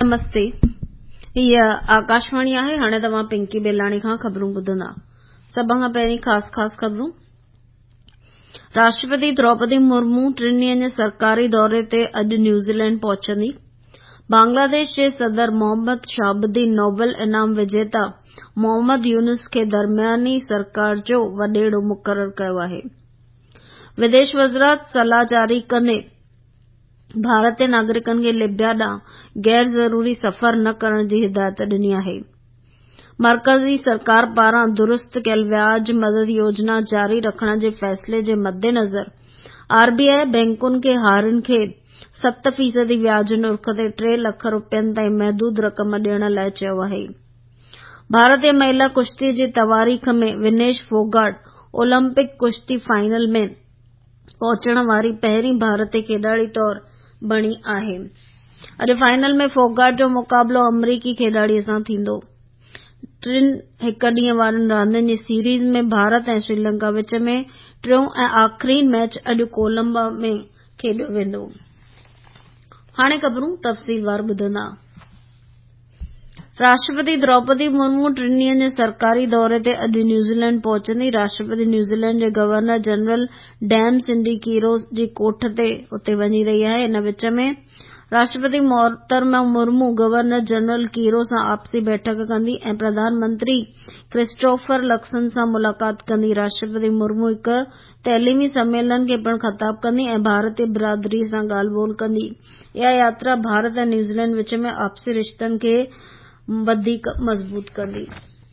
नमस्ते। हीअ आकाशवाणी आहे। हाणे तव्हां पिंकी बेलाणी खां ख़बरूं ॿुधंदा। सभ खां पहिरीं ख़ास ख़बरूं। राष्ट्रपति द्रौपदी मुर्मू 3 ॾींहनि जे सरकारी दौरे ते अॼु न्यूज़ीलैंड पहुचंदी। बांग्लादेश जे सदर मोहम्मद शाहबुद्दीन नोबेल इनाम विजेता मोहम्मद यूनुस खे दरमियानी सरकार जो वॾेरो मुक़ररु कयो आहे। विदेश वज़ारत सलाह जारी कंदे भारतीय नागरिकनि खे लिबिया ॾांहुं गैर ज़रूरी सफ़र न करण जी हिदायत ॾिनी आहे। मरकज़ी सरकार पारां दुरुस्त कयल व्याज मदद योजना जारी रखण जे फ़ैसिले जे मद्देनज़र आरबीआई बैंकुनि खे हारियुनि खे 7% व्याज नुर्ख ते 3 लख रुपयनि ताईं महदूद रक़म ॾियण लाइ चयो आहे। भारतीय महिला कुश्ती जी तवारीख़ में विनेश फोगाट ओलंपिक कुश्ती फाइनल में पहुचण वारी पहिरीं भारतीय खिलाड़ी तौर बणी आहे। अॼु फाइनल में फोगाट जो मुक़ाबलो अमरीकी खिलाड़ीअ सां थींदो। 3 हिक ॾींहं वारनि रांदियुनि जी सीरीज़ में भारत ऐं श्रीलंका विच में टियों ऐं आख़िरी मैच अॼु कोलंबो में खेॾियो वेंदो। हाणे ख़बरूं तफ़सीलवार ॿुधंदा। राष्ट्रपति द्रौपदी मुर्मू 3 ॾींहनि जे सरकारी दौरे ते अॼु न्यूज़ीलैंड पहुचंदी। राष्ट्रपति न्यूज़ीलैंड जे governor general Dame Cindy Kiro ji कोठ ते उते वञी रही आहे। इन विच में राष्ट्रपति मोहतरमा मुर्मू गवर्नर जनरल कीरो सां आपसी बैठक कंदी ऐं प्रधानमंत्री क्रिस्टोफर लक्सन सां मुलाक़ात कंदी। राष्ट्रपति मुर्मू हिक तइलीमी सम्मेलन खे पिणु ख़िताब कंदी ऐं भारतीय बिरादरी सां ॻाल्हि ॿोल कंदी। इहा यात्रा भारत ऐं न्यूज़ीलैंड विच में आपसी रिश्तनि खे वधीक मज़बूत कंदी।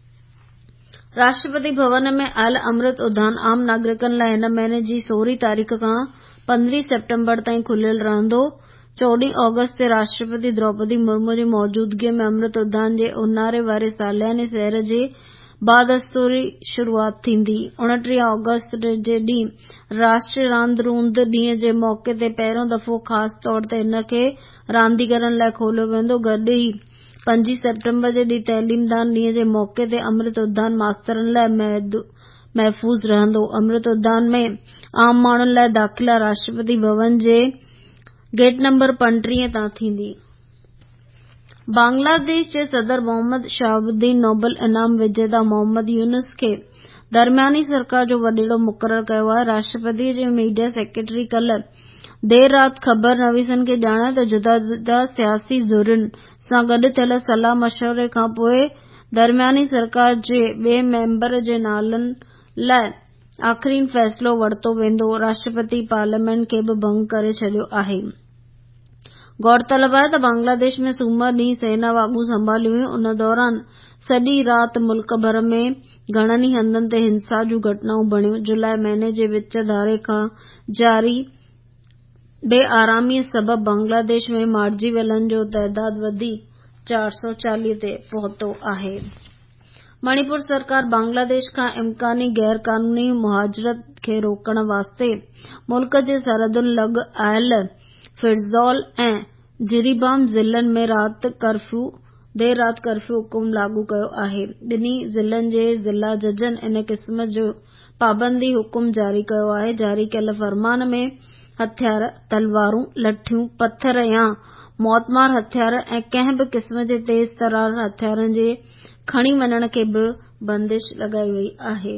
राष्ट्रपति भवन में आयल अमृत उद्यान आम नागरिकनि लाइ हिन महीने जी 16 तारीख़ खां 15 सेप्टेम्बर ताईं खुलियल रहंदो। 14 ऑगस्ट ते राष्ट्रपति द्रौपदी मुर्मू जी मौजूदगीअ में अमृत उद्यान जे ऊन्हारे वारे सालियाने सैर जे बादस्तूरी शुरूआत थींदी। 29 ऑगस्ट जे ॾींहुं राष्ट्रीय रांदि रूंद ॾींहं जे मौक़े ते पहिरियों दफ़ो ख़ासि तौर ते इन खे रांदीगरनि लाइ खोलियो वेंदो। गॾु ई 5 सेप्टेम्बर जे ॾींहुं तइलीमदान ॾींहं जे मौक़े ते अमृत उद्यान मास्तरनि लाइ महफ़ूज़ रहंदो। अमृत उद्यान में आम माण्हुनि लाइ दाख़िला राष्ट्रपति भवन जे गेट नंबर 35 तां थींदी। बांग्लादेश जे सदर मोहम्मद शाहबुद्दीन नोबेल इनाम विजेता मोहम्मद यूनुस खे दरमियानी सरकार जो वॾेरो मुक़ररु कयो आहे। राष्ट्रपति जे मीडिया सेक्रेटरी कल्ह देर राति ख़बर नवीसनि खे ॼाणायो त जुदा जुदा सियासी धुरियुनि सां गॾु थियल सलाह मशवरे खां पोइ दरमियानी सरकार जे ॿिए मेंबर जे नालनि लाइ आख़िरी फ़ैसिलो वरितो वेंदो। राष्ट्रपति पार्लियामेंट खे बि भंग करे छॾियो आहे। गौरतलब आहे त बांग्लादेश में सूमर ॾींहुं सेना वाॻू संभालियूं हुयूं। उन दौरान सॼी राति मुल्क भर में घणनि ई हंधनि ते हिंसा जूं घटनाऊं बणियूं। जुलाई महीने जे विच धारे खां जारी बेआरामीअ सबबि बांग्लादेश में मारिजी वियलनि जो तइदाद वधी 440 ते पहुतो आहे। मणिपुर सरकार बांग्लादेश खां इम्कानी गैर क़ानूनी मुहाजिरत खे रोकण वास्ते मुल्क जे सरहदुनि लॻ आयल फिरज़ौल ऐं जिरीबाम ज़िलनि में देर राति कर्फ्यू हुकुम लागू कयो आहे। ॿिन्ही ज़िलनि जे ज़िला जजनि इन क़िस्म जो पाबंदी हुकुम जारी कयो आहे। जारी कयल फरमान में हथियार, तलवारूं, लठियूं, पत्थर या मौतमार हथियार ऐं कंहिं बि क़िस्म जे तेज़ तरार हथियारनि जे खणी वञण खे बि बंदिश लॻाई वई आहे।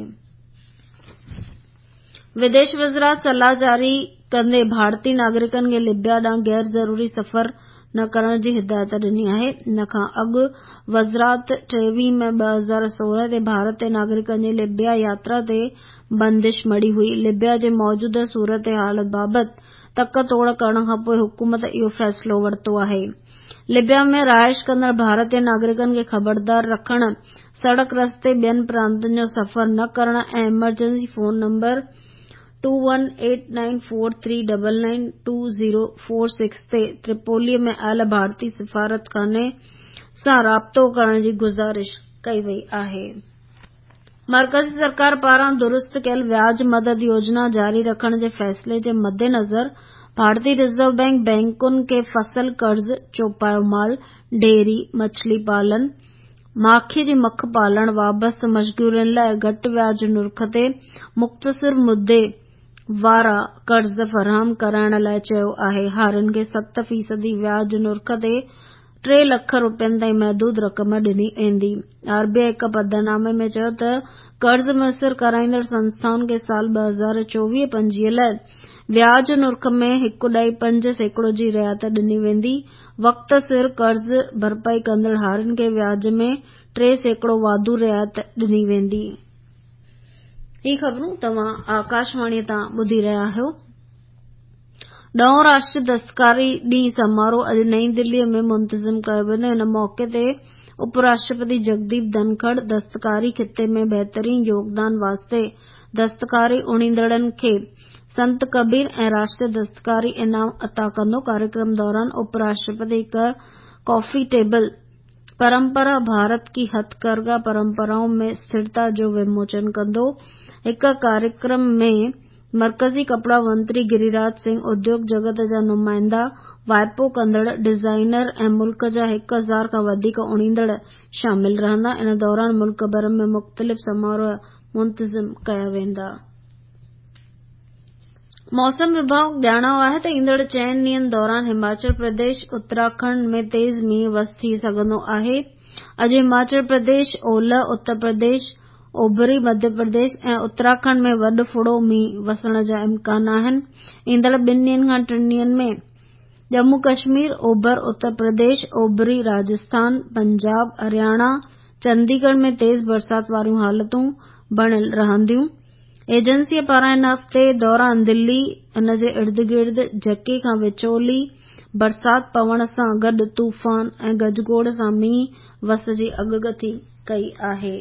विदेश वज़ारत सलाह जारी कंदे भारतीय नागरिकनि खे लिबिया ॾांहुं गैर ज़रूरी सफ़र न करण जी हिदायत ॾिनी आहे। इन खां अॻु वज़ारत 23 मई 2016 ते भारतीय नागरिकनि जी लिबिया यात्रा ते बंदिश मड़ी हुई। लिबिया जे मौजूदा सूरत हाल बाबति तक तोड़ करण खां पोइ हुकूमत इहो फ़ैसिलो वरितो आहे। लिबिया में रहाइश कंदड़ भारतीय नागरिकनि खे ख़बरदार रखण, सड़क रस्ते ॿियनि प्रांतनि जो सफ़र न करण ऐं इमरजेंसी फ़ोन नंबर 218943992046 ते त्रिपोली में आयल भारतीय सिफारतखाने सां राब्तो करण जी गुज़ारिश कई वई आहे। मरकज़ी सरकार पारां दुरुस्त कयल व्याज मदद योजना जारी रखण जे फ़ैसिले जे मद्देनज़र भारतीय रिज़र्व बैंक बैंकुनि खे फसल कर्ज़, चौपायो माल, डेयरी, मछली पालन, माखी जी मख पालण वाबस्तु मशगूलियुनि लाइ घटि व्याज नुर्ख ते मुख़्तसिर मुदे वारा कर्ज़ फ़राहम कराइण लाइ चयो आहे। हारियुनि खे 7% व्याज नुर्ख ते 3 लख रुपयनि ताईं महदूद रक़म ॾिनी वेंदी। RBI हिक पधरनामे में चयो त कर्ज़ मुयसर कराईंदड़ संस्थाउनि खे साल 2024-25 लाइ व्याज नुर्ख में 1.5% जी रियायत ॾिनी वेंदी। वक्त सिर कर्ज़ भरपाई कंदड़ हारियुनि खे व्याज में 3% वाधू रियायत ॾिनी वेंदी। ही ख़बरूं तव्हां आकाशवाणी तां ॿुधी रहिया आहियो। 9 राष्ट्रीय दस्तकारी ॾींहुं समारोह अॼु नई दिल्लीअ में मुंतज़िम कयो वेंदो। इन मौके ते उपराष्ट्रपति जगदीप धनखड़ दस्तकारी खिते में बहितरीन योगदान वास्ते दस्तकारी उणींदड़नि खे संत कबीर ऐं राष्ट्रीय दस्तकारी इनाम अता कंदो। कार्यक्रम दौरान उपराष्ट्रपति हिक कॉफी टेबल परंपरा भारत की हथकरघा परंपराओं में स्थिरता जो विमोचन कंदो। हिक कार्यक्रम में मरकज़ी कपड़ा मंत्री गिरिराज सिंह, उद्योग जगत जा नुमाइंदा, वाइपो कंदड़ डिज़ाइनर ऐं मुल्क जा 1000 खां वधीक उणींदड़ शामिल रहंदा। इन दौरान मुल्क भर में मुख़्तलिफ़ समारोह मुंतज़िम कया वेंदा। मौसम विभाग ॼाणायो आहे त ईंदड़ 4 ॾींहनि दौरान हिमाचल प्रदेश, उत्तराखंड में तेज़ मींहुं वस थी सघंदो आहे। अॼु हिमाचल प्रदेश, ओलह उत्तर प्रदेश, ओभरी मध्य प्रदेश ऐं उत्तराखंड में वॾो फुड़ो मींहुं वसण जा इम्कान आहिनि। ईंदड़ 2 ॾींहनि खां 3 ॾींहनि में जम्मू कश्मीर, ओभर उत्तर प्रदेश, ओभरी राजस्थान, पंजाब, हरियाणा, चंडीगढ़ में तेज़ बरसात वारियूं हालतूं बणियल रहंदियूं। एजेंसीअ पारां हिन हफ़्ते दौरान दिल्ली, इन जे इर्द गिर्द झके खां विचोली बरसात पवण सां गॾु तूफ़ान ऐं गजगोड़ सां मींहुं वस जी अॻकथी कई आहे।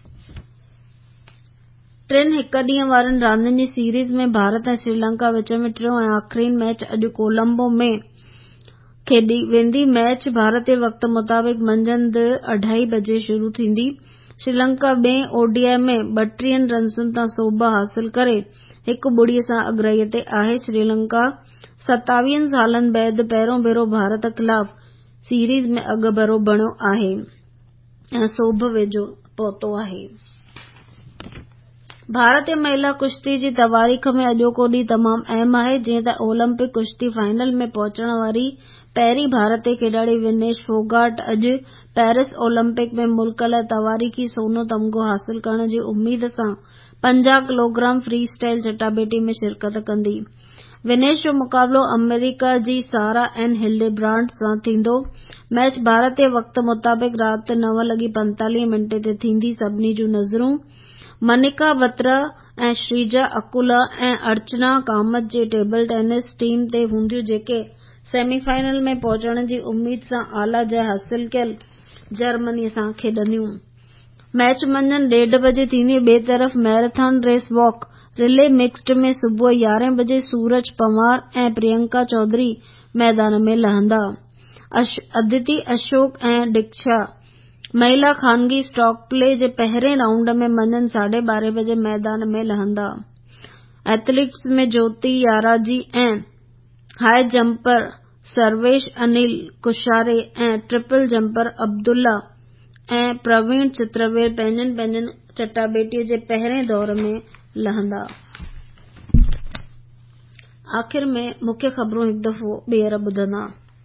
3 हिक ॾींहं वारनि रांदियुनि जी सीरीज़ में भारत ऐं श्रीलंका विच में टियों ऐं आख़िरी मैच अॼु कोलंबो में खेॾी वेंदी। मैच भारतीय वक़्त मुताबिक़ मंझंदि 2:30 बजे शुरू थींदी। श्रीलंका ॿिएं ODI में 32 रन्सुनि तां सोभ हासिल करे 1-0 सां अॻराईअ ते आहे। श्रीलंका 27 सालनि बैदि पहिरियों भेरो भारत ख़िलाफ़ सीरीज़ में अॻभरो बणियो आहे ऐं सोभ वेझो पहुतो आहे। भारतीय महिला कुश्ती जी तवारीख़ में अॼोको ॾींहुं तमामु अहम आहे। जीअं त ओलंपिक कुश्ती फाइनल में पहुचण वारी पहिरीं भारतीय खिलाड़ी विनेश फोगाट अॼु पेरिस ओलंपिक में मुल्क लाइ तवारीख़ी सोनो तमिग़ो हासिल करण जी उम्मीद सां 50 किलोग्राम फ्री स्टाइल चटाभेटी में शिरकत कंदी। विनेश जो मुक़ाबिलो अमेरिका जी सारा एन हिल्डेब्रांड सां थींदो। मैच भारतीय वक़्त मुताबिक़ राति 9:45 ते थींदी। सभिनी जूं नज़रूं मनिका बत्रा ऐं श्रीजा अकुला ऐं अर्चना कामत जे टेबल टेनिस टीम ते हूंदियूं, जेके सेमीफाइनल में पहुचण जी उम्मीद सां आला जाइ हासिल कयल जर्मनी सां खेॾंदियूं। मैच मंझंदि 1:30 बजे थींदी। ॿिए तरफ़ marathon race walk relay mixed में सुबुह 11 बजे सूरज पंवार ऐं प्रियंका चौधरी मैदान में लहंदा। अदिति अशोक ऐं दीक्षा महिला ख़ानगी स्टॉक प्ले जे पहिरें राउंड में मंझंदि 12:30 बजे मैदान में लहंदा। एथलीट्स में ज्योति याराजी ऐं हाई जंपर सर्वेश अनिल कुशारे ऐं ट्रिपल जंपर अब्दुल्ला ऐं प्रवीण चित्रवेर पंहिंजनि चटाभेटीअ जे पहिरें दौर में लहंदा। आख़िर में मुख्य ख़बरूं हिकु दफ़ो ॿीहर ॿुधंदा।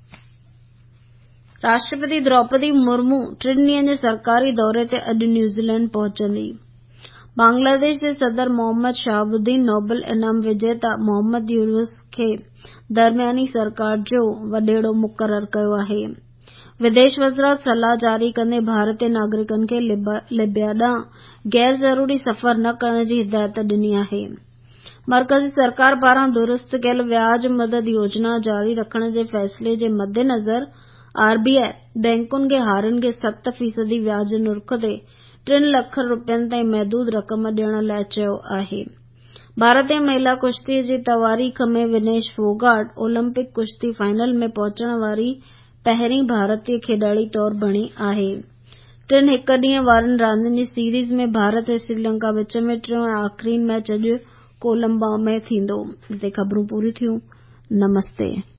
राष्ट्रपति द्रौपदी मुर्मू 3 ॾींहनि जे सरकारी दौरे ते अॼु न्यूज़ीलैंड पहुचंदी। बांग्लादेश जे सदर मोहम्मद शहाबुद्दीन नोबेल इनाम विजेता मोहम्मद यूनुस खे दरमियानी सरकार जो वॾेरो मुक़ररु कयो आहे। विदेश वज़ारत सलाह जारी कंदे भारतीय नागरिकनि खे लिबिया ॾांहुं गैर ज़रूरी सफ़र न करण जी हिदायत ॾिनी आहे। मरकज़ी सरकार पारां दुरुस्त कयल व्याज मदद योजना जारी रखण जे फ़ैसिले जे मद्देनज़र RBI बैंकुनि खे हारियुनि खे 7% व्याज नुर्ख ते 3 लख रुपयनि ताईं महदूद रक़म ॾियण लाइ चयो आहे। भारतीय महिला कुश्ती जी तवारीख़ में विनेश फोगाट ओलंपिक कुश्ती फाइनल में पहुचण वारी पहिरीं भारतीय खिलाड़ी तौर बणी आहे। 3 हिक ॾींहं वारनि रांदियुनि जी सीरीज़ में भारत ऐं श्रीलंका विच में टियों ऐं आख़िरी मैच अॼु कोलंबो में थींदो। हिते ख़बरूं पूरियूं थियूं। नमस्ते।